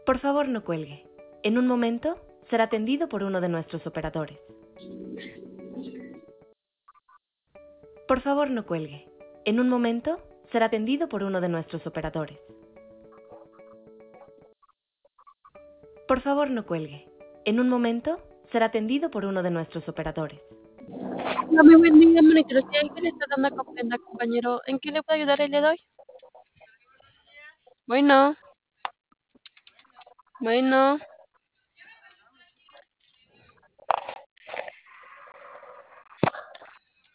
Por favor, no cuelgue. En un momento será atendido por uno de nuestros operadores. Por favor, no cuelgue. En un momento será atendido por uno de nuestros operadores. Por favor, no cuelgue. En un momento será atendido por uno de nuestros operadores. Hola, muy buen día, Mónica. ¿Qué le está dando a comprender, compañero? ¿En qué le puedo ayudar el día de hoy? Bueno, bueno.